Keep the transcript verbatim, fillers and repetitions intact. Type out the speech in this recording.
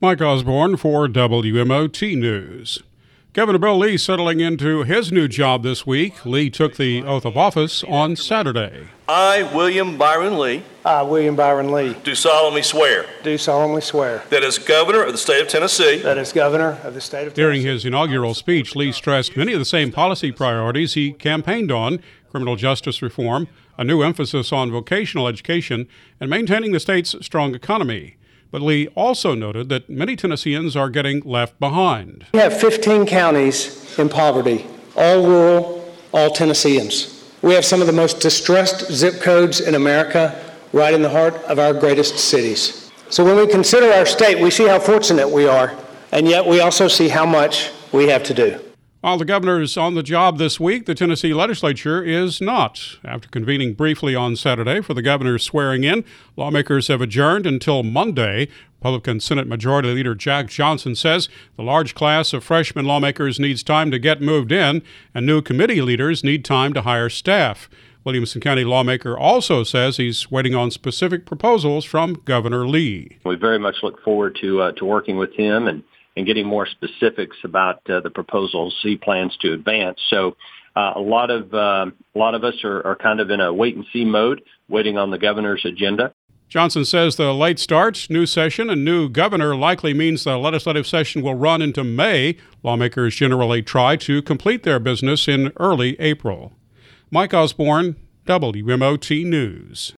Mike Osborne for W M O T News. Governor Bill Lee settling into his new job this week. Lee took the oath of office on Saturday. I, William Byron Lee, I, William Byron Lee, do solemnly swear do solemnly swear that as Governor of the State of Tennessee, that as Governor of the State of During Tennessee, his inaugural speech, Lee stressed many of the same policy priorities he campaigned on: criminal justice reform, a new emphasis on vocational education, and maintaining the state's strong economy. But Lee also noted that many Tennesseans are getting left behind. we have fifteen counties in poverty, all rural, all Tennesseans. We have some of the most distressed zip codes in America right in the heart of our greatest cities. So when we consider our state, we see how fortunate we are, and yet we also see how much we have to do. While the governor's on the job this week, the Tennessee legislature is not. After convening briefly on Saturday for the governor's swearing in, lawmakers have adjourned until Monday. Republican Senate Majority Leader Jack Johnson says the large class of freshman lawmakers needs time to get moved in, and new committee leaders need time to hire staff. Williamson County lawmaker also says he's waiting on specific proposals from Governor Lee. We very much look forward to uh, to working with him and and getting more specifics about uh, the proposals he plans to advance. So uh, a lot of uh, a lot of us are, are kind of in a wait-and-see mode, waiting on the governor's agenda. Johnson says the late start, new session, and new governor likely means the legislative session will run into May. Lawmakers generally try to complete their business in early April. Mike Osborne, W M O T News.